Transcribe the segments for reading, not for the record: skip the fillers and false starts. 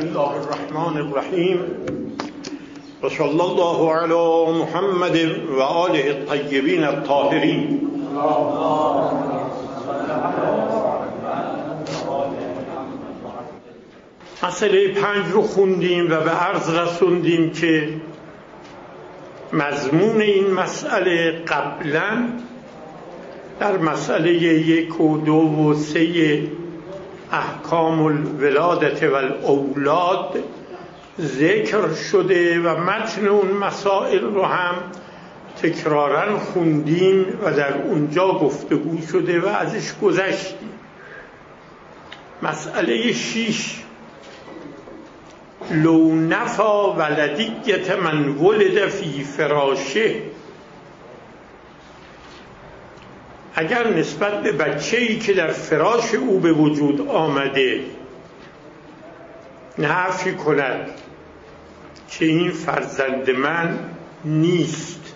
الله الرحمن الرحیم و صلی الله علی محمد و آله الطیبین الطاهرین. مسئله 5 رو خوندیم و به عرض رسوندیم که مضمون این مسئله قبلا در مسئله 1 و 2 و 3 احکام الولادت و الاولاد ذکر شده و متن اون مسائل رو هم تکرارا خوندیم و در اونجا گفتگو شده و ازش گذشتیم. مسئله 6 لو نفا ولدیت من ولد فی فراشه، اگر نسبت به بچه‌ای که در فراش او به وجود آمده نفی کند که این فرزند من نیست،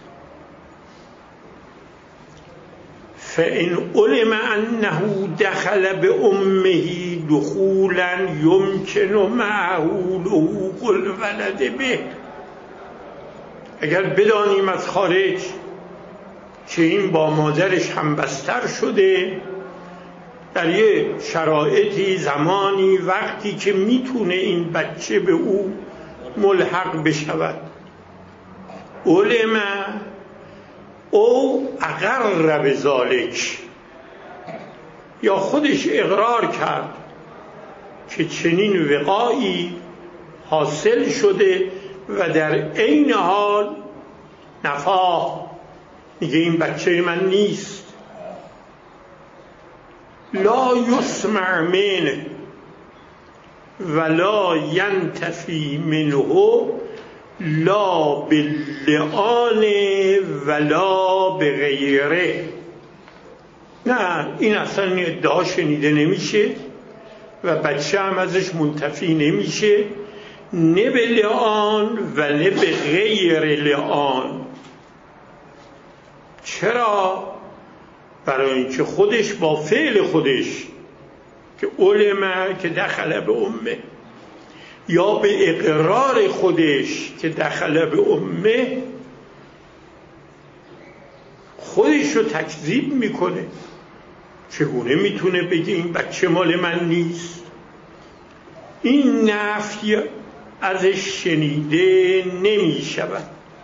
فإن علم أنه دخل بأمه دخولا يمكن معه لحوق الولد به، اگر بدانیم از خارج که این با مادرش همبستر شده در یه شرایطی، زمانی، وقتی که میتونه این بچه به او ملحق بشود، علم او اقر بذالک، یا خودش اقرار کرد که چنین وقایی حاصل شده و در عین حال نفا، میگه این بچه من نیست، لا یسمع منه ولا ینتفی منه لا باللعان ولا بغیره، نه این اصلا ادعا شنیده نمیشه و بچه هم ازش منتفی نمیشه، نه به لعان و نه به غیر لعان. چرا؟ برای اینکه خودش با فعل خودش که علمه که دخل به امه، یا به اقرار خودش که دخل به امه، خودش رو تکذیب میکنه. چگونه میتونه بگه این بچه مال من نیست؟ این نفی ازش شنیده نمیشود.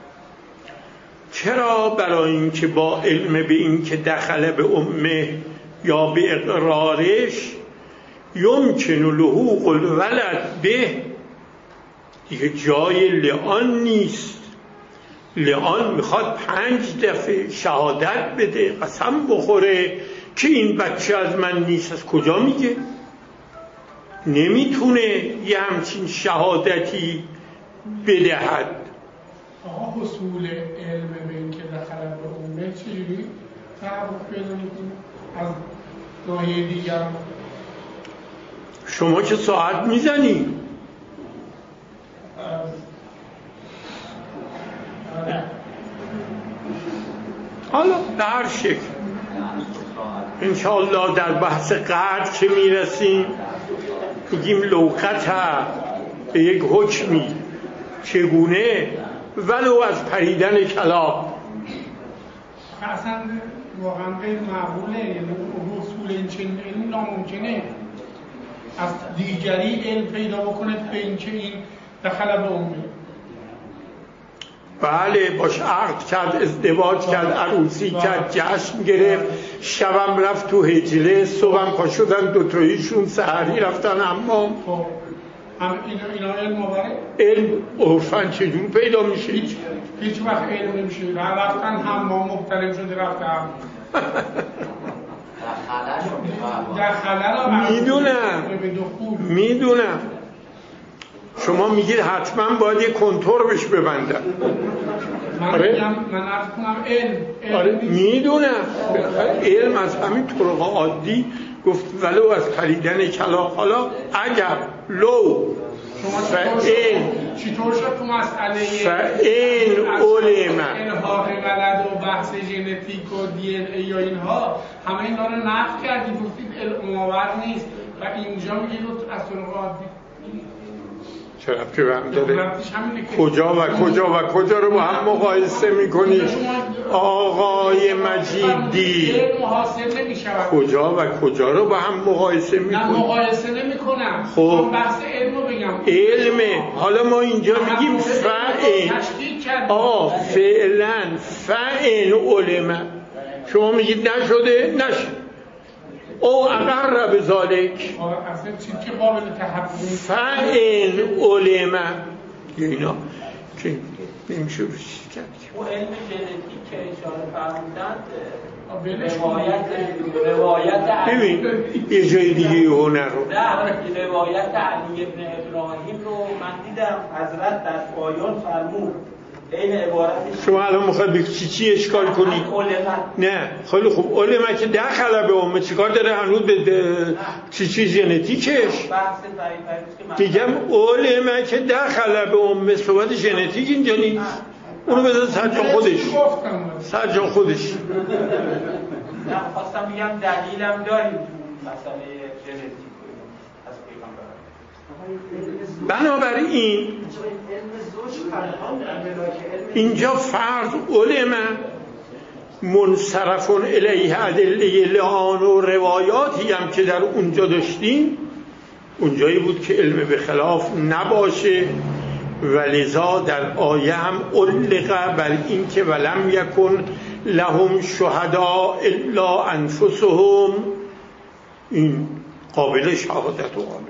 چرا؟ برای اینکه با علم به این که دخل به امه یا به اقرارش یمکن لحوق الولد به، دیگه جای لعان نیست. لعان میخواد 5 دفعه شهادت بده، قسم بخوره که این بچه از من نیست. از کجا میگه؟ نمیتونه یه همچین شهادتی بدهد. آقا حصول علم به این که دخل به امه چجوری تعبق پیدا میکنه از ناحیه دیگر؟ شما که ساعت میزنی؟ حالا به هر شکل انشاءالله در بحث قدر که میرسیم میگیم لوقت به یک حکمی چگونه ولو از پریدن کلاغ. اصلا واقعا غیر معقوله، یعنی حصول این چنین علم ناممکنه از دیگری علم پیدا بکنه به این که این دخل به امه. بله، باش عقد کرد، ازدواج کرد، عروسی کرد، جشن گرفت، شبم رفت تو حجله، صبحم پا شدن دوتاییشون سحری رفتن حمام. خب اینا علم مبارک؟ علم عرفاً چجور پیدا میشه؟ هیچ وقت علم نمیشه. رفتن حمام مختلف شده رفتن در خلال میدونم شما میگید حتما باید یه کنتور بهش ببندن. من عرض کنم علم آره میدونم. علم از همین طرق عادی گفت ولو از پریدن کلاغ. حالا اگر لو چطور شد تو مسئله فإن علم الحاق ولد و بحث ژنتیک و دی ان ای یا اینها همه اینا رو نقد کردید، گفتید علم آور نیست و اینجا میگید از طرق عادی چه ربطی به هم داره؟ کجا و کجا و کجا رو با هم مقایسه میکنی؟ آقای مجیدی کجا و کجا رو با هم مقایسه میکنی؟ نه مقایسه نمی کنم. خب بحث علم رو بگم. علمه. حالا ما اینجا میگیم فعن. فعلا فعن علمه. شما میگید نشده؟ نشد. او اقر به ذالک اصلا چیزی که قابل تحقق فعن علمه اینا که نمیشه بشید کرد. او علم ژنتیک که اشاره فرمودند روایت ببین یه جای دیگه هنر رو نه روایت علی ابن ابراهیم رو من دیدم حضرت در پایان فرمود این عبارتش. شما الان میخواد به چی اشکال کنی؟ نه خیلی خوب. علمه که دخل به امه چیکار داره هنوز به چی ژنتیکش؟ میگم علمه که دخل به امه صحبت ژنتیک اینجا نیست. اونو بذار سر جا خودش. سر جا خودش. نه خواستم بگم دلیلم داریم مسئله ژنتیک از پیغمبر. بنابراین اینجا فرض علمه منصرف الیه ادله لعان و روایاتی هم که در اونجا داشتیم اونجایی بود که علم به خلاف نباشه و لذا در آیه هم علقه بر این که ولم یکن لهم شهداء الا انفسهم. این قابل شهادت و قابل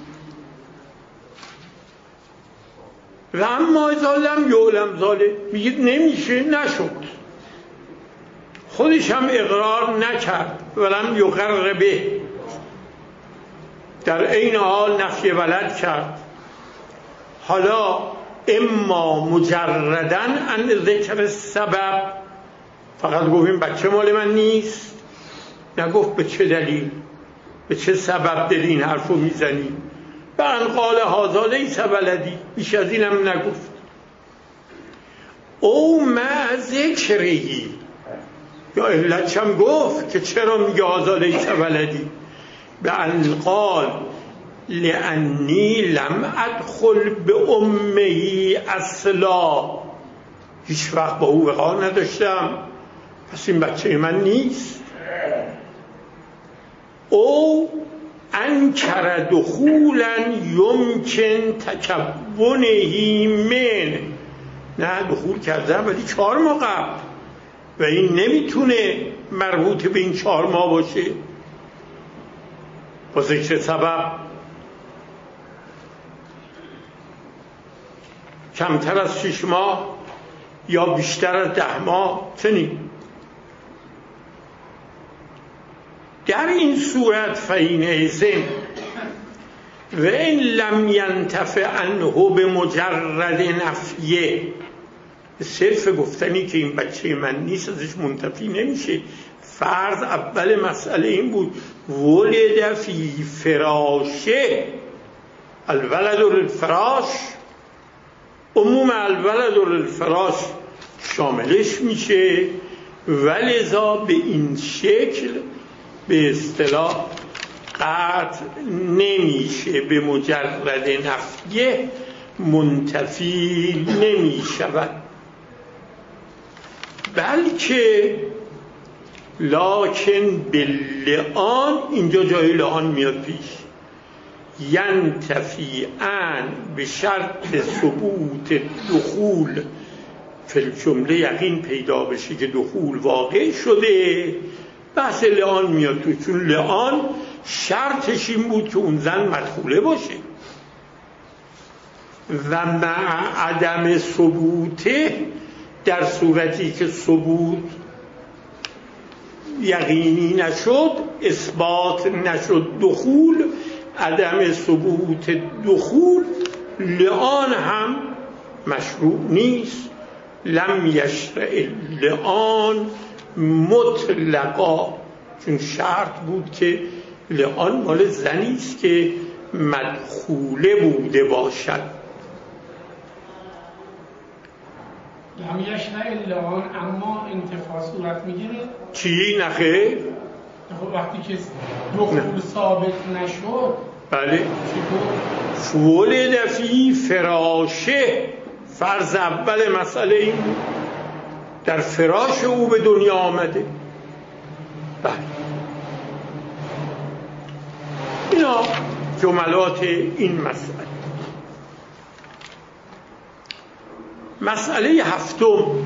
و اما اذا لم یعلم ذلک میگید نمیشه نشد. خودش هم اقرار نکرد ولم یقر به در این حال نفی ولد کرد. حالا اما مجردن عن ذکر سبب فقط گفتیم بچه مال من نیست نگفت به چه دلیل به چه سبب دل این حرفو میزنی به ان قال هذا لیس ولدی بیش از اینم نگفت. او مع ذکرهی یا علتش هم گفت که چرا میگه هذا لیس ولدی به ان قال لانی لم ادخل به امهی اصلا هیچ وقت با او وقار نداشتم پس این بچه من نیست. او انکر دخولا یمکن تکونهی من نه دخول کردم ولی 4 ماه قبل و این نمیتونه مربوط به این 4 ماه باشه با ذکر سبب. کمتر از 6 ماه یا بیشتر از 10 ماه چنین. در این صورت فین ایزم و این لم ینتفع عنه به مجرد نفیه صرف گفتنی که این بچه من نیست ازش منتفی نمیشه. فرض اول مسئله این بود ولد فی فراشه الولد للفراش عموم الولد للفراش شاملش میشه ولذا به این شکل به اصطلاح قطع نمیشه به مجرد نفیه منتفی نمیشود بلکه لکن باللعان اینجا جای لعان میاد پیش ینتفی ان به شرط ثبوت دخول فی جمله یقین پیدا بشه که دخول واقع شده بحث لعان میاد تو چون لعان شرطش این بود که اون زن مدخوله باشه و مع عدم ثبوته در صورتی که ثبوت یقینی نشد اثبات نشد دخول عدم ثبوت دخول لعان هم مشروع نیست. لم یشرع لعان مطلقا چون شرط بود که لعان مال زنی است که مدخوله بوده باشد. لم یشرع لعان اما انتفاع صورت میگیره چی نخیر؟ خب وقتی که دخول ثابت نشد بله فولد فی فراشه، فرض اول مسئله این بود در فراش او به دنیا آمده. بله اینا جملات این مسئله. مسئله هفتم عموم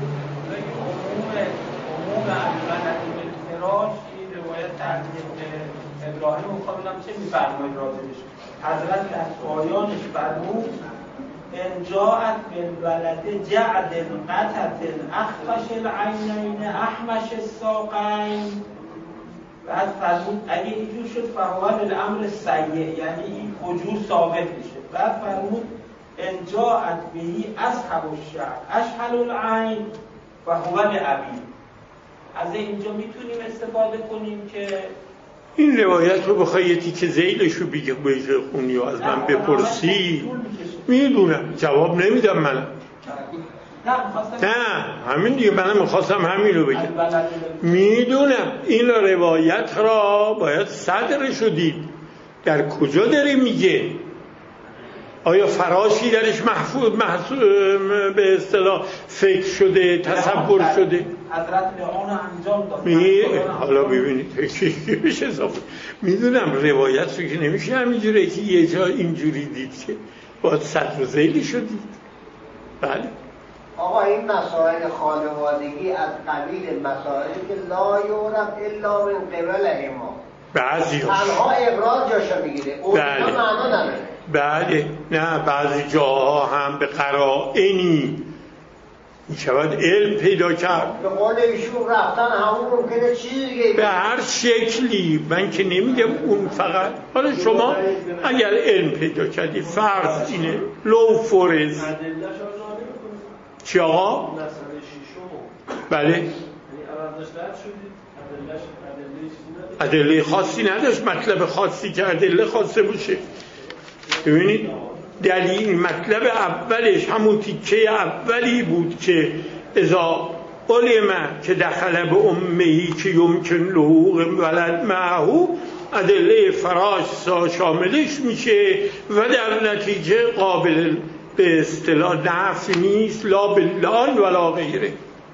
فراش این روایت ابراهیم مقابلم چه می‌فرمایید راجبش؟ حضرت در پایانش فرمود ان جاءت بالولد جعد قطت اخفش العینین احمش الساقین. بعد فرمود اگه اینجور شد فهو بالامر سیء، یعنی این فجور ثابت میشه. بعد فرمود ان جاءت بهی اصحب الشعر اشهل العین فهو لابی. از اینجا میتونیم استفاده کنیم که این روایت رو بخوای یه تیکه ذیلشو بخونی و از من بپرسی میدونم، جواب نمیدم من. نه همین دیگه، منم میخواستم همین رو بگم. میدونم این روایت را باید صدرشو دید، در کجا داره میگه؟ آیا فراشی درش محفوظ به اصطلاح فکر شده، تصور شده؟ حضرت لعان انجام داد. حالا ببینید بهش اضافه میدونم روایت رو که نمیشه همینجوره که یه جا اینجوری دید که باید صدر و ذیلی شدید. بله آقا این مسائل خانوادگی از قبیل مسائلی که لا یعرف الا من قبل ما، بعضی تنها ابراز جاشو میگیره، اون معنا نداره. بله نه، بعضی جاها هم به قرائنی میشود علم پیدا کرد. به قول ایشون رفتن همون ممکنه چیزی دیگه به هر شکلی، من که نمیگم اون فقط. حالا شما اگر علم پیدا کردی فرض اینه لو فورز چی آقا؟ بله ادله خاصی نداشت، مطلب خاصی که ادله خاصه باشه. ببینید دلیل مطلب اولش همون تیکه اولی بود که اذا علم که دخل به امهی که یمکن له ولد معه، ادله فراش شاملش میشه و در نتیجه قابل به اصطلاح نفی نیست، لا باللان ولا غیره.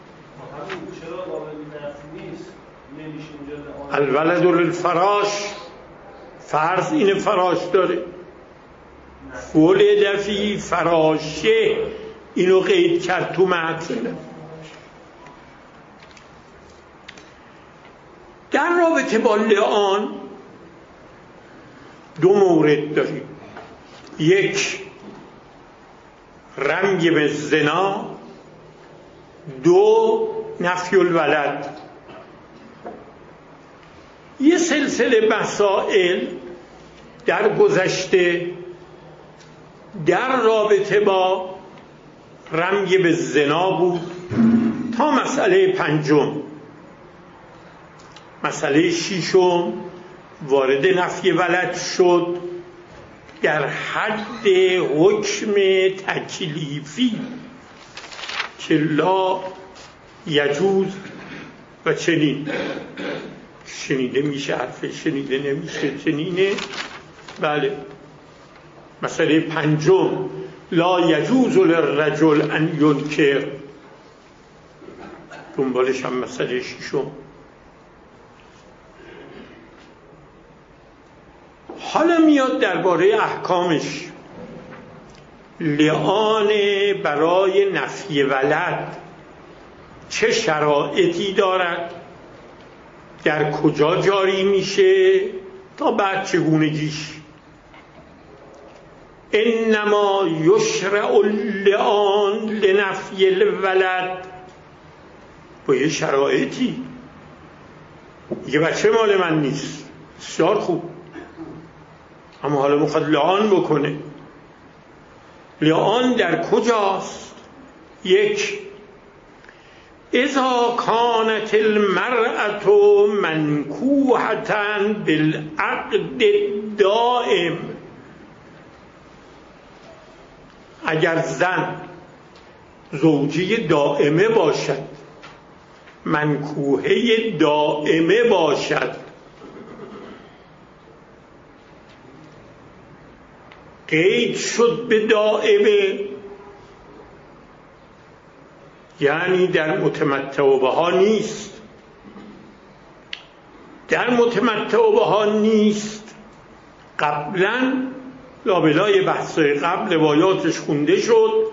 الولد للفراش، فرض این فراش داره، ولد فی فراشه، اینو قید کرد تو متن. در رابطه با لعان دو مورد داریم، یک رمی به زنا، دو نفی الولد. یه سلسله مسائل در گذشته در رابطه با رمی به زنا بود تا مسئله پنجم. مسئله ششم وارد نفی ولد شد در حد حکم تکلیفی که لا یجوز و چنین. شنیده میشه حرف، شنیده نمیشه چنینه. بله مسئله پنجم لا یجوز للرجل ان ینکر، دنبالش هم مسئله ششم. حالا میاد درباره احکامش. لعان برای نفی ولد چه شرایطی دارد، در کجا جاری میشه، تا بعد چگونگیش. انما یشرع اللعان لنفی الولد، با یه شرایطی. یه بچه مال من نیست، بسیار خوب، اما حالا میخواد لعان بکنه. لعان در کجاست؟ یک، اذا کانت المرأة منکوحة بالعقد دائم، اگر زن زوجی دائمه باشد، منکوحه دائمه باشد، قید شد به دائبه، یعنی در متمتع بها نیست. در متمتع بها نیست. قبلا لابلای بحثای قبل روایاتش خونده شد.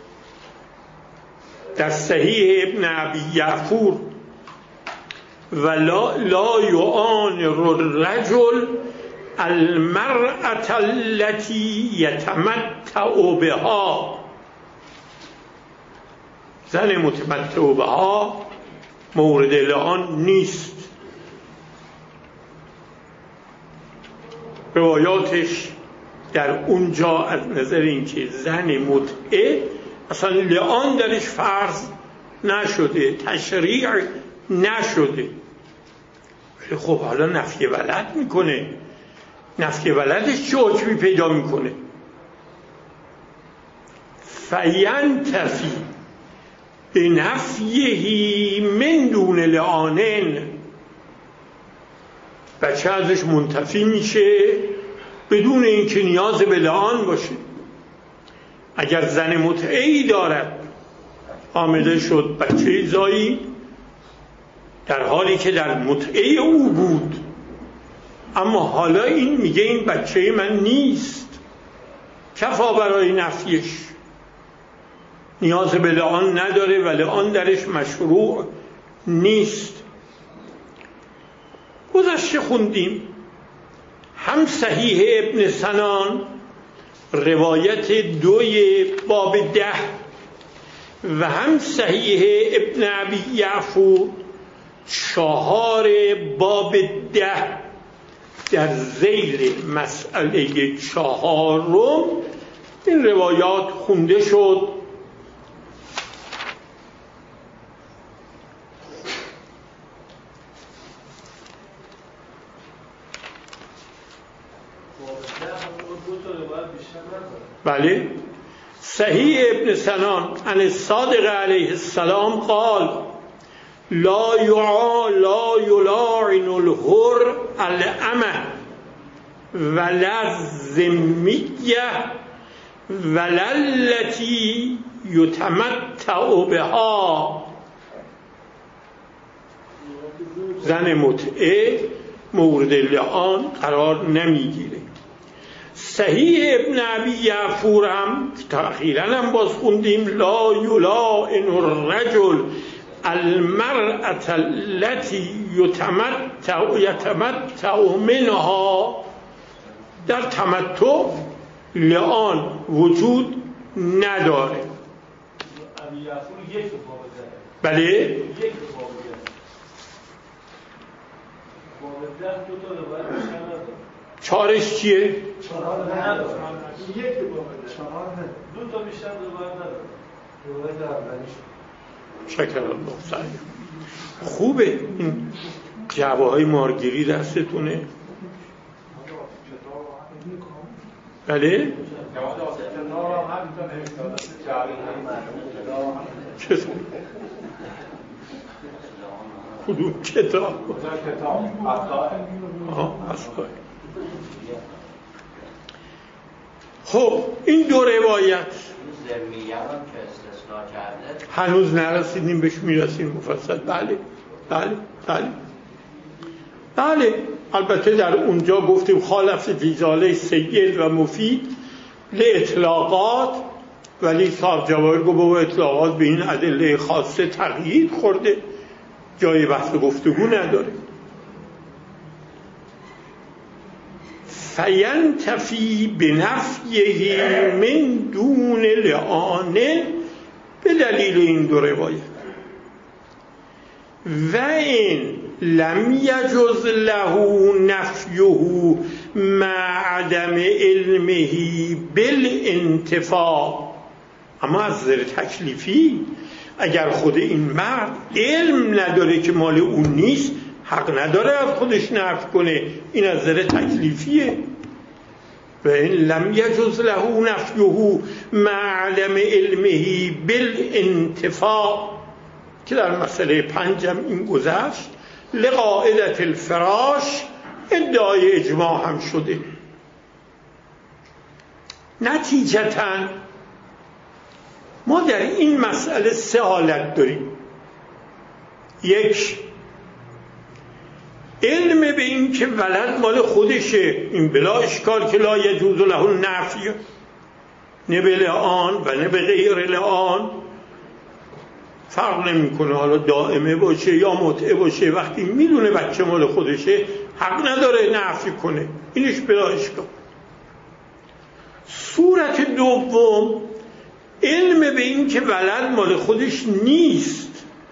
در صحیح ابن ابی یعفور و لا یعانر الرجل المرأة التي یتمتع بها، زن متمتع بها مورد لعان نیست. روایاتش در اونجا از نظر اینکه زن متعه اصلا لعان درش فرض نشده، تشریع نشده، ولی خب حالا نفی ولد میکنه. نفی ولدش چه حکمی پیدا میکنه؟ فینتفی به نفیهی من دون لعانن، بچه ازش منتفی میشه بدون اینکه نیاز به لعان باشه. اگر زن متعهی دارد، حامله شد بچه زایی در حالی که در متعه او بود، اما حالا این میگه این بچه من نیست، کفا برای نفیش، نیاز به لعان نداره و لعان درش مشروع نیست. گذشته خوندیم هم صحیح ابن سنان روایت 2 باب 10 و هم صحیح ابن ابی یعفور 4 باب 10 در ذیل مسئله 4 این روایات خونده شد. بله، صحیح ابن سنان عن الصادق علیه السلام قال لا یلاعن الحر الامه ولا الذمیه ولا التي یتمتع بها. زن متعه مورد لعان قرار نمیگیره. صحیح ابن ابی یعفور هم تأخیراً هم باز خوندیم لا یلاعن الرجل المرأة التي یتمتع منها. در تمتع لعان وجود نداره. بله، چارش چیه؟ شکر الله سعی. خوبه این جواهای مارگیری دستتونه؟ بله؟ چطور؟ کدوم کتاب؟ اصلاحی. خب این 2 روایت هنوز نرسیدیم بهش، میرسیم مفصل. بله بله بله بله. البته در اونجا گفتیم خالف فی ذالک سید و مفید لاطلاقات، ولی صاحب جواهر گفت با اطلاقات به این ادله خاصه تغییر خورده، جای بحث گفتگو نداره. فینتفی بنفیه من دون لعانه، به دلیل این 2 روایت. و این لم یجز له نفیه مع عدم علمه بالانتفاع. اما از نظر تکلیفی اگر خود این مرد علم نداره که مال اون نیست، حق نداره از خودش نفی کنه. این از نظر تکلیفیه. و این لم یجز له نفیه مع عدم علمه بالانتفاع که در مسئله 5 این گذشت. لقاعدة الفراش ادعای اجماع هم شده. نتیجتاً ما در این مسئله 3 حالت داریم. 1 علم به این که ولد مال خودشه، این بلا اشکال که لا یجوز له النفی، نه به لعان و نه به غیر لعان، فرق نمیکنه حالا دائمه باشه یا متعه باشه، وقتی میدونه بچه مال خودشه حق نداره نفی کنه، اینش بلا اشکال. صورت دوم علم به این که ولد مال خودش نیست،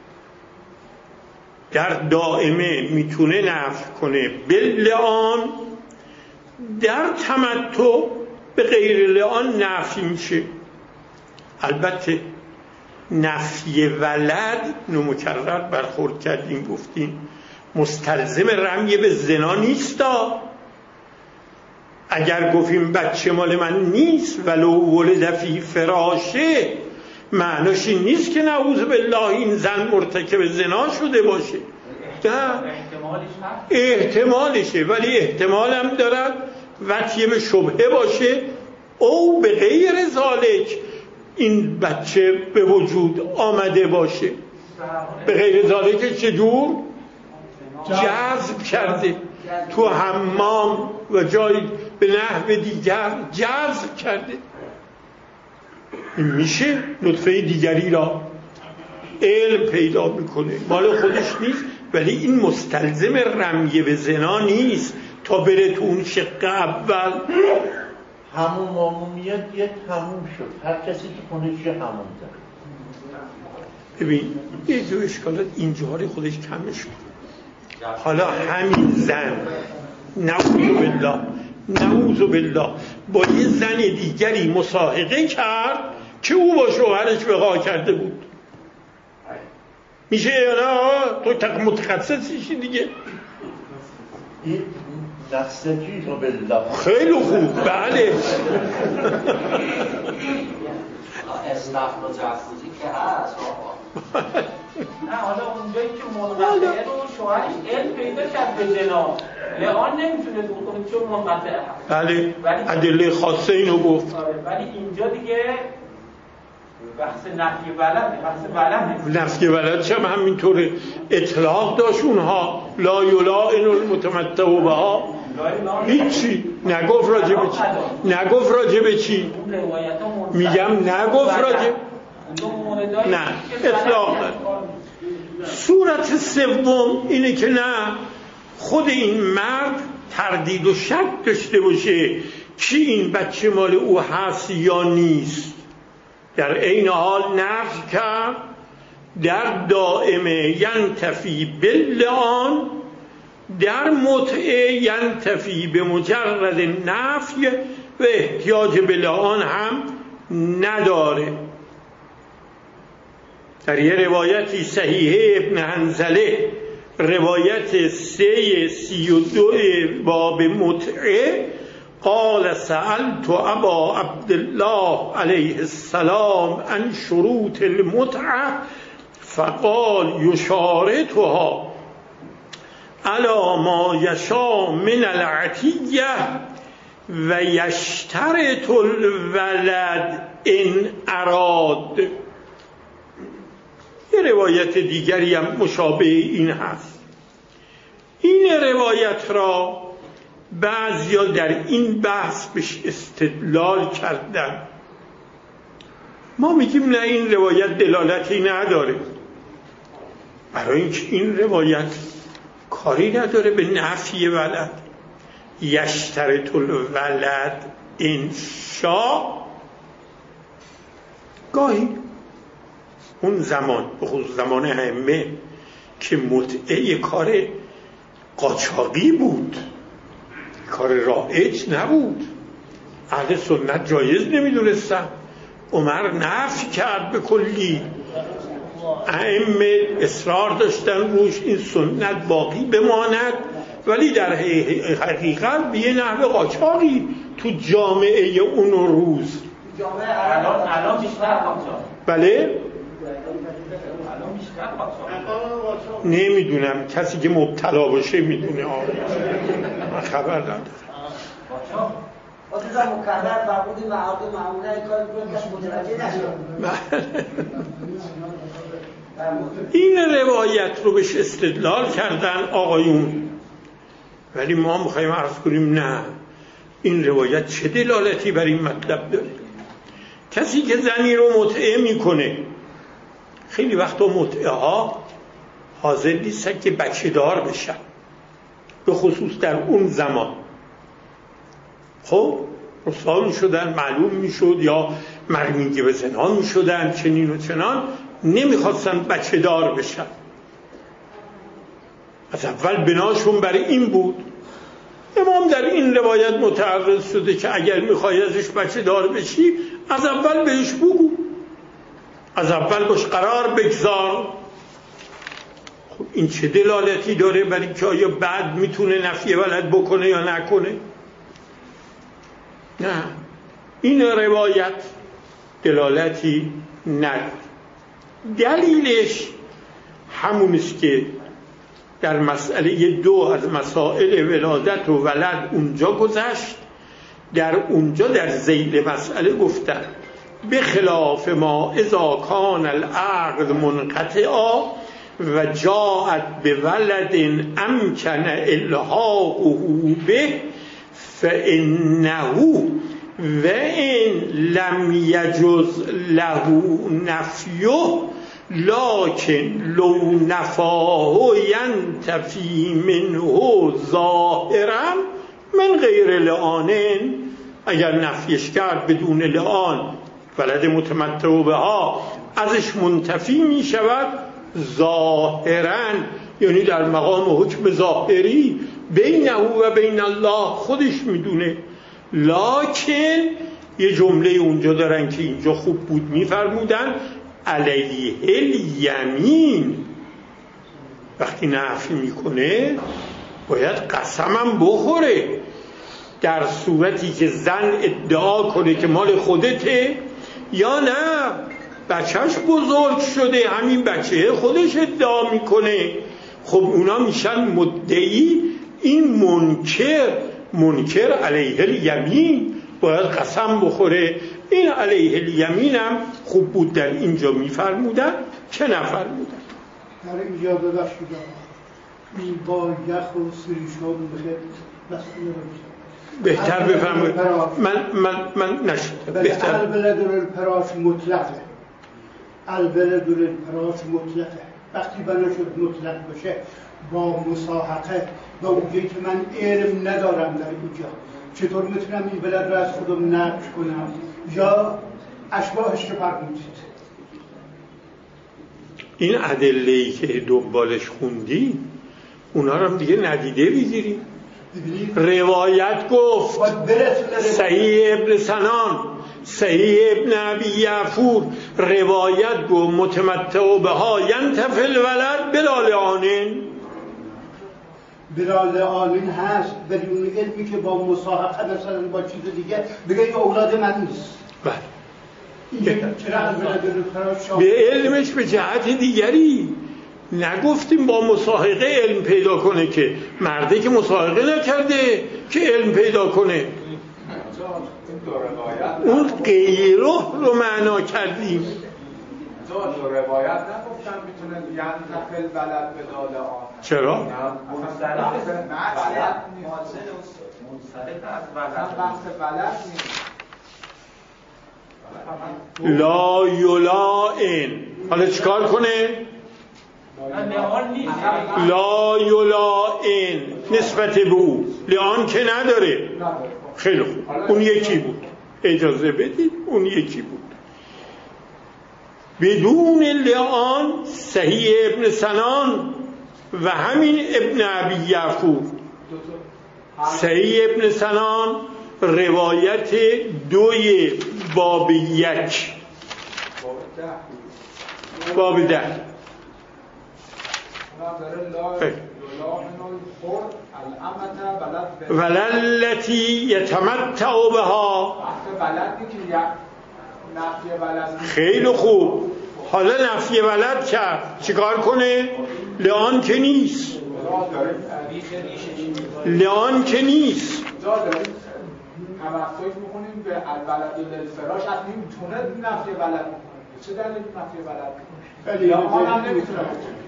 در دائمه میتونه نفی کنه به لعان، در تمتع به غیر لعان نفی میشه. البته نفی ولد نمکرر برخورد کردیم گفتیم مستلزم رمی به زنا نیستا. اگر گفتیم بچه مال من نیست ولو ولد فی فراشه، معناش این نیست که نعوذ بالله این زن مرتکب زنا شده باشه، احتمالشه، ولی احتمال هم دارد وطیه به شبهه باشه او به غیر ذالک این بچه به وجود آمده باشه. به غیر ذالک چجور؟ جذب کرده تو حمام و جای به نحو دیگر جذب کرده. این میشه نطفه دیگری را علم پیدا میکنه، مال خودش نیست، ولی این مستلزم رمیه به زنا نیست تا بره تو اون شق اول. همون عمومیت یه تموم شد، هر کسی که خونش یه همون زد. ببین یه جو اشکالات اینجوری خودش کمش کنه. حالا همین زن نعوذ بالله با یه زن دیگری مصاحبه کرد که او با شوهرش وقاع کرده بود، میشه یا نه؟ تو متخصصیشی دیگه. این نستجیب بالله خیلی خوب، بله. اسنف و جفوزی که هست نه حالا اونجایی که منقطعه رو شوهرش علم پیدا کرد به زنا، لعان نمیتونه دور کنه چون منقطعه هست. بله ادله خاصه اینو گفت. ولی اینجا دیگه بحث نفی ولد نفی ولد چه همینطوره، اطلاق داشت اونها لا یلائن المتمتع بها، هیچی نگفت راجع به چی میگم، نگفت راجع نه اطلاق. صورت سوم اینه که نه خود این مرد تردید و شک داشته باشه که این بچه مال او هست یا نیست، در عین حال نفی کرد در دائمه ینتفی باللعان، در متعه ینتفی به مجرد نفی و احتیاج به لعان هم نداره. در یه روایتی صحیحه ابن حنظله روایت 332 باب متعه قال سألت ابا عبدالله علیه السلام عن شروط المتعه فقال یشارطها علی ما یشاء من العطیه و یشترط الولد ان اراد. یه روایت دیگری هم مشابه این هست. این روایت را بعضیا در این بحث بهش استدلال کردن. ما میگیم نه این روایت دلالتی نداره، برای اینکه این روایت کاری نداره به نفی ولد. یشترط الولد ان شاء، گاهی اون زمان به خصوص زمان ائمه که متعه کار قاچاقی بود، کار رایج نبود، اهل سنت جایز نمیدونستن، عمر نفی کرد به کلی، ائمه اصرار داشتن روش این سنت باقی بماند، ولی در حقیقت به یه نحو قاچاقی تو جامعه اون روز الان بیشتر قاچاق. بله نمیدونم، کسی که مبتلا باشه میدونه، من خبر ندارم. خودتون مکرر فرمودی معاقب معمولا این کار کنید کسی متوجه نشد. این روایت رو بهش استدلال کردن آقایون، ولی ما میخوایم عرض کنیم نه، این روایت چه دلالتی بر این مطلب داره؟ کسی که زنی رو متعه میکنه، خیلی وقتا متعه ها حاضر نیستن که بچه دار بشن، به خصوص در اون زمان. خب رسوا میشدن، معلوم میشد، یا مرمیگه به زنا میشدن، چنین و چنان، نمیخواستن بچه دار بشن. از اول بناشون برای این بود. امام در این روایت متعرض شده که اگر میخوای ازش بچه دار بشی از اول بهش بگو، از اول باش قرار بگذار. خب این چه دلالتی داره برای اینکه آیا بعد میتونه نفی ولد بکنه یا نکنه؟ نه، این روایت دلالتی نداره. دلیلش همونست که در مسئله 2 از مسائل ولادت و ولد اونجا گذشت. در اونجا در ذیل مسئله گفتن به خلاف ما اذا کان العقد منقطعا و جاءت به ولد امکن الحاقه به فانه و ان لم یجز له نفیه لکن لو نفاه ینتفی منه ظاهرا من غیر لعان. اگر نفیش کرد بدون لعان ولد متمتع بها ازش منتفی می شود ظاهرا، یعنی در مقام حکم ظاهری بینه و بین الله خودش میدونه. لکن یه جمله اونجا دارن که اینجا خوب بود میفرمودن علیه الیمین، وقتی نفی میکنه باید قسمم بخوره. در صورتی که زن ادعا کنه که مال خودته یا نه بچهش بزرگ شده، همین بچه خودش ادعا میکنه، خب اونا میشن مدعی. این منکر علیه الیمین باید قسم بخوره. این علیه الیمین هم خوب بود در اینجا میفرمودن چه نفرمودن. در اینجا ببخشید با یخ و سریشان بهتر بفرمایید. من نشد بهتر. البلد الفراش مطلقه، البلد الفراش مطلقه. وقتی بنا شد مطلق باشه با مساحقه با اونجایی که من علم ندارم در اینجا چطور میتونم این بلد رو از خودم نقش کنم یا اشباهش که فرمودید. این ادله‌ای که دنبالش خوندی اونا رو هم دیگه ندیده بگیری. روایت گفت صحیح ابن سنان، صحیح ابن ابی یعفور، روایت گفت متمتع بها ینتفی الولد بلا لعانین. بلا لعانین هست بدون علمی که با مصاحقه مثلا با چیز دیگه بگه این اولاد من نیست. بله به علمش به جهت دیگری نگفتیم با مساحقه علم پیدا کنه، که مرده که مساحقه نکرده که علم پیدا کنه. اون غیره رو معنا کردیم. دو روایت نگفتن میتونه ینتفل بلد به داله آن. چرا؟ بحث بلد نیست. لا یلائن. حالا چیکار کنه؟ لا یلائن نسبت به او، لعان که نداره. خیلی خوب، اون یکی بود، اجازه بدید اون یکی بود. بدون لعان صحیح ابن سنان و همین ابن ابی یعفور. صحیح ابن سنان روایت 2 باب 1 باب 10 وللتی یتمتع بها. خیلی خوب، حالا نفی ولد کرد، چیکار کنه؟ لعان که نیست، لعان که نیست. تمسک میکنیم به الولد للفراش، از نمیتونه نفی ولد میکنه. چه دلیل نفی ولد میکنه؟ یا آن هم نمیتونه بکنه.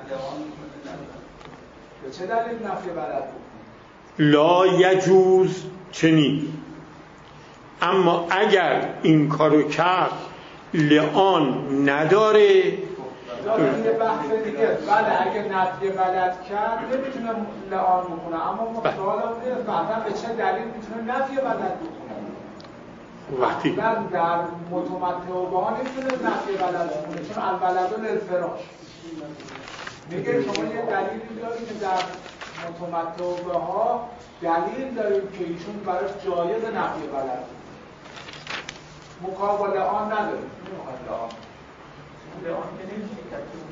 به چه دلیل نفی ولد میکنه؟ لا یجوز چنین. اما اگر این کارو کرد لعان نداره. داره یه بحث دیگه. بله اگه نفی ولد کرد نمیتونه لعان بکنه، اما سوالم اینه بعدا به چه دلیل میتونه نفی ولد بکنه؟ وقتی در متمتع و بها نمیتونه نفی ولد بکنه، چون الولد للفراش میگه شما یه دلیلی دارید که در متمتع و بها دلیل داریم که ایشون براش جایز نفی ولد مقابل آن نداریم. لعان که نمیشه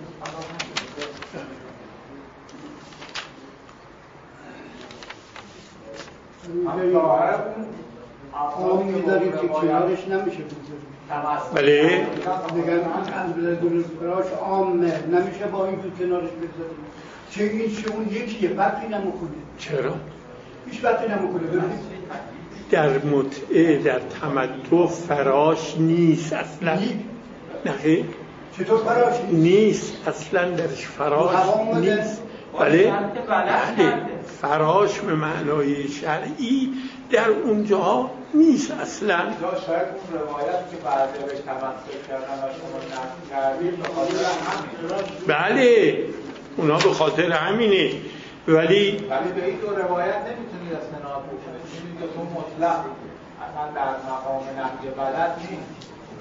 آمی داریم که کنارش نمیشه بگذاریم. بله دیگر فراش عامه نمیشه با این تو کنارش بگذاریم، چه این چه اون یکیه، فرقی نمیکنه. چرا؟ هیچ فرقی نمیکنه. ببینید در متعه در تمتع فراش نیست اصلا. نه چطور فراش نیست اصلا، درش فراش نیست. بله فراش به معنای شرعی در اونجا نیست اصلا. شاید اون روایت که بعضی بهش تمسک کردن و شما نفی کردید به خاطر همین. بله اونا به خاطر همینه، ولی به این دو روایت نمیتونید استناد بکنید، چون که تو مطلق اصلا در مقام نفی ولد نیست.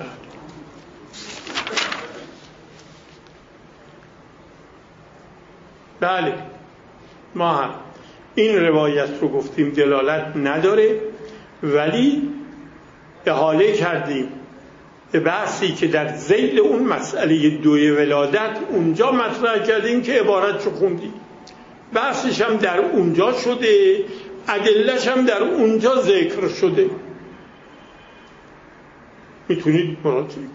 بله ما هم این روایت رو گفتیم دلالت نداره، ولی احاله کردیم به بحثی که در ذیل اون مسئله دوی ولادت اونجا مطرح کردیم که عبارت رو خوندیم، بحثش هم در اونجا شده، ادله‌ش هم در اونجا ذکر شده، میتونید مراجعه کنید.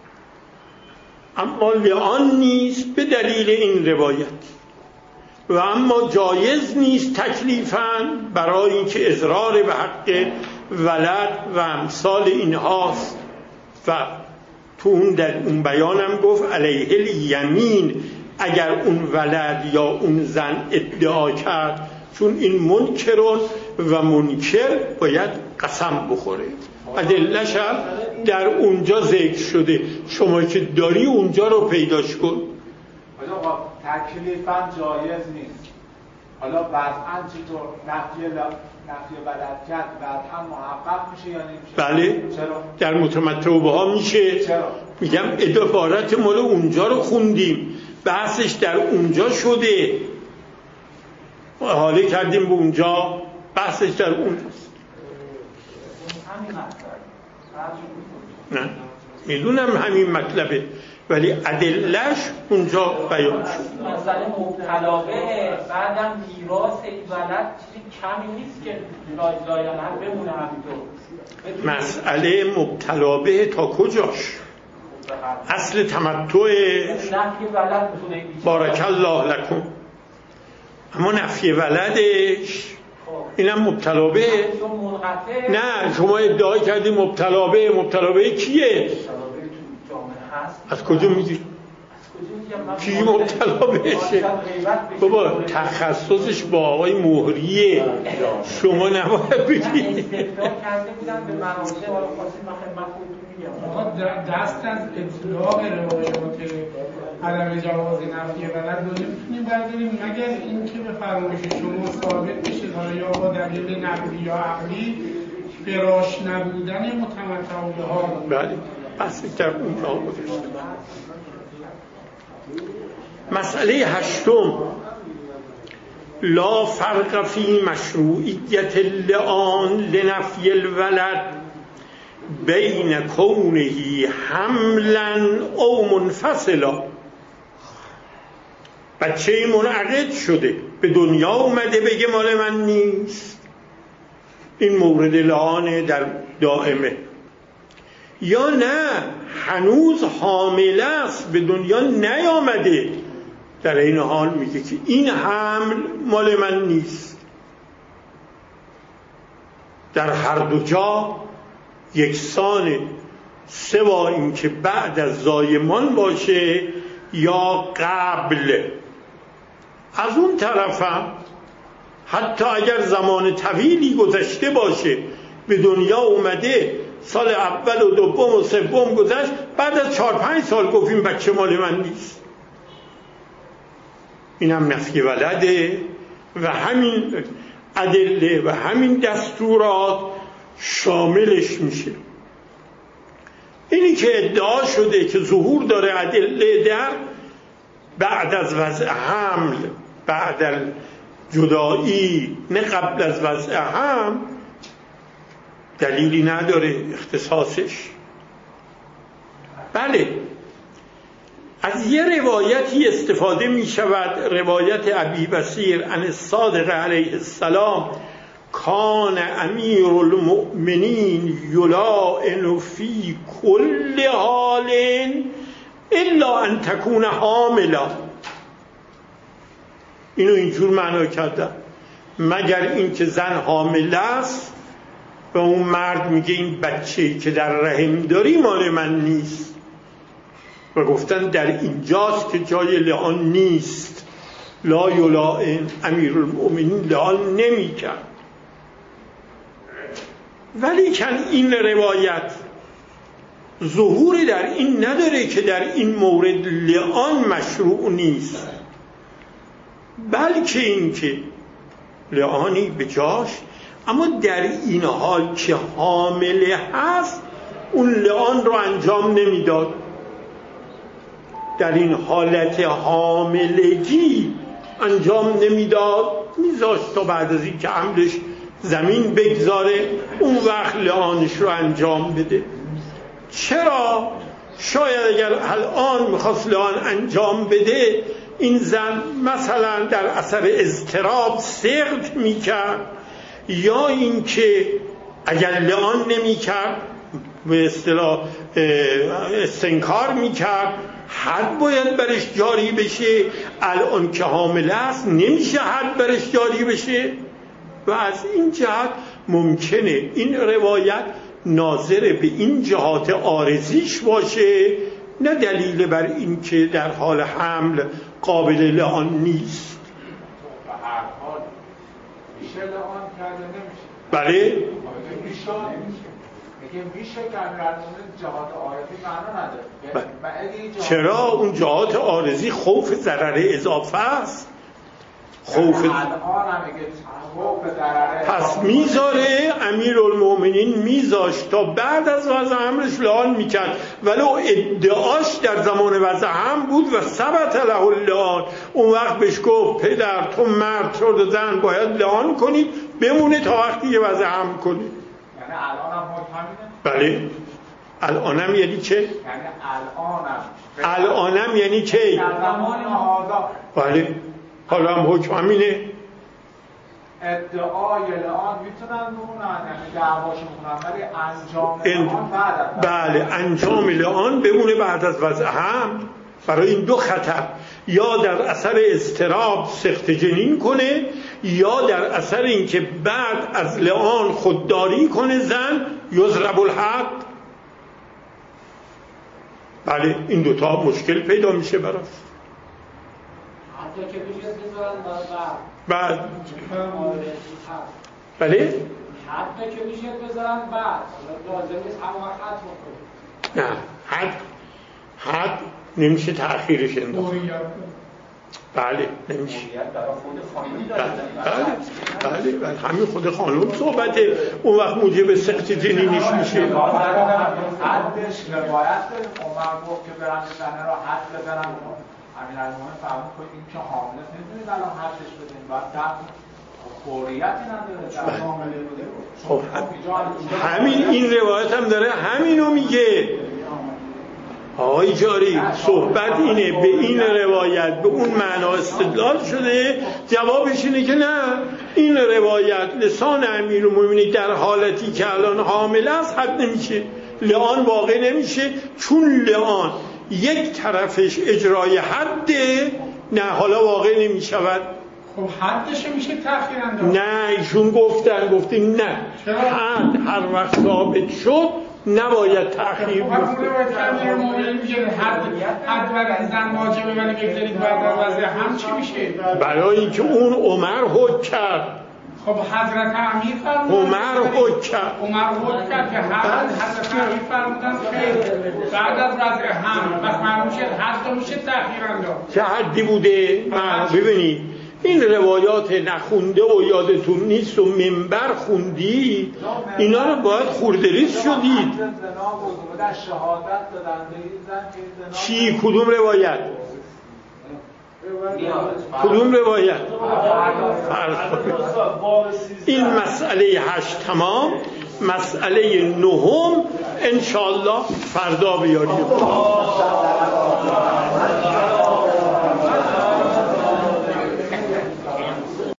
اما لعان نیست به دلیل این روایت، و اما جایز نیست تکلیفاً برای اینکه اضرار به حق ولد و امثال اینهاست. و تو اون در اون بیانم گفت علیه الیمین، اگر اون ولد یا اون زن ادعا کرد، چون این منکرون و منکر باید قسم بخوره. ادله‌ش هم در اونجا ذکر شده، شما که داری اونجا رو پیداش کن. آقا تکلیفاً جایز نیست. حالا بعضاً چطور نفی ولد کرد بعداً محقق میشه یا نمیشه؟ بله چرا؟ در متمتع بها میشه. چرا؟ میگم عبارت مال اونجا رو خوندیم، بحثش در اونجا شده، حاله کردیم به اونجا، بحثش در اونجاست. نه میدونم همین مطلبه، ولی ادله‌اش اونجا بیان شد. مسئله مبتلا به بعدم میراث ولد چیزی کمی نیست که لایحه‌اش بمونه همینطور. مسئله مبتلا به تا کجاش؟ اصل تمتع نفی ولد میتونه بارک الله لکم، اما نفی ولدش اینم مبتلا به. نه شما ادعا کردی مبتلا به کیه؟ از کجا میدید؟ کی مبتلا بهشه؟ بابا تخصصش با آقای مهریه، شما نباید بگید. دست از اطلاق روایات عدم جواز نفی ولد رو نمیتونیم برداریم مگر اینکه به فرمایش شما ثابت بشه یا با دلیل نقلی یا عقلی فراش نبودن متمتع بها. بله بحث در اونجا گذاشته. مسئله هشتم، لا فرق فی مشروعیت اللعان لنفی الولد بین کونه حملا او منفصلا. بچه منعقد شده به دنیا اومده بگه مال من نیست، این مورد لعان در دائمه، یا نه هنوز حامل است به دنیا نیامده، در این حال میگه که این حمل مال من نیست. در هر دو جا یکسانه، سوا اینکه بعد از زایمان باشه یا قبل. از اون طرفم حتی اگر زمان طویلی گذشته باشه، به دنیا اومده، سال اول و دوم و سوم گذشت، بعد از 4-5 سال گفتیم بچه مال من نیست، اینم نفی ولده و همین ادله و همین دستورات شاملش میشه. اینی که ادعا شده که ظهور داره ادله در بعد از وضع حمل، بعد از جدایی، نه قبل از وضع حمل، دلیلی نداره اختصاصش. بله، از یه روایتی استفاده می شود، روایت ابی بصیر عن الصادق علیه السلام، کان امیر المؤمنین یلائن فی کل حال الا ان تکون حاملا. اینو اینجور معنا کردن، مگر اینکه زن حامله است و اون مرد میگه این بچه‌ای که در رحم داری مال من نیست، و گفتن در اینجاست که جای لعان نیست. لا یلائن، امیر المؤمنین لعان نمی کرد. ولی کن این روایت ظهوری در این نداره که در این مورد لعان مشروع نیست، بلکه اینکه لعانی به جاش، اما در این حال که حامله هست اون لعان رو انجام نمیداد. در این حالت حاملگی انجام نمیداد، میذاشت تا بعد از این که حملش زمین بگذاره اون وقت لعانش رو انجام بده. چرا؟ شاید اگر الان میخواست لعان انجام بده، این زن مثلا در اثر اضطراب سقط میکرد، یا اینکه اگر لعان نمیکرد به اصطلاح استنکار میکرد، حد باید برش جاری بشه. الان که حامله است نمیشه حد برش جاری بشه، و از این جهت ممکنه این روایت ناظر به این جهات عارضیش باشه، نه دلیل بر این که در حال حمل قابل لعان نیست. به هر حال میشه لعان کرده نمیشه. بله؟ میشه که جهات عارضی معنا نداره. چرا؟ اون جهات عارضی خوف ضرر اضافه است. پس میذاره امیر المؤمنین میذاشت تا بعد از وضع حملش لعان میکرد، ولو ادعاش در زمان وضع حمل بود و ثبت له اللعان، اون وقت بهش گفت پدر تو مرد شد و زن باید لعان کنید، بمونه تا وقتی یه وضع حمل کنید. یعنی الانم حکم همینه؟ بله. الانم یعنی چه؟ یعنی الانم یعنی چه؟ در زمان هذا. بله. حالا هم حکم همینه. ادعای لعان میتونن بمونن، یعنی دعواشون بکنن، ولی انجام لعان بعد از بله، انجام لعان بمونه بعد از وضع حمل. برای این دو خطر، یا در اثر اضطراب سقط جنین کنه، یا در اثر اینکه بعد از لعان خودداری کنه زن، یضرب الحد. بله، این دوتا مشکل پیدا میشه براش. حتی که بشه بذارن بعد بله؟ حتی که میشه بذارن بعد، لازم نیست همه وقت حد بکنه. نه، حد نمیشه تأخیرش انداخت. بله نمیشه. بله همین خود خانم صحبته، اون وقت موجب سقط جنینش میشه. حدش روایت داریم، عمر گفت که برن زنه را حد بزنن، همین المومن فهمون کنید این که حامله نمیدونید الان حدش بدین، باید تحت خوریتی نداره در حامله بوده. خب همین این روایت هم داره همینو میگه. آقای جاری صحبت اینه، به این روایت به اون معنا استدلال شده، جوابش اینه که نه، این روایت لسان امیرالمومنین در حالتی که الان حامله است حد نمیشه، لعان واقع نمیشه، چون لعان یک طرفش اجرای حده، نه حالا واقع نمیشود. خب حدش میشه تأخیر انداخت. نه ایشون گفتیم نه حد هر وقت ثابت شد نباید تأخیر خب اون روایت کردن مومن میگه حد برای زن واجبه ولی بگذارید بعد از وضع هم چی میشه؟ برای اینکه اون عمر حکم کرد. خب حضرت امیر فرمودن عمر حکم کرد که حضرت امیر فرمودن خیر بعد از وضع هم پس معلوم شد حد میشه تأخیر انداخت. چه حدی بوده؟ ببینید این روایات نخونده و یادتون نیست و منبر خوندی اینا رو باید خوردریز شدید. چی؟ کدوم روایت؟ این مسئله 8 تمام. مسئله 9 انشالله فردا بیاریم.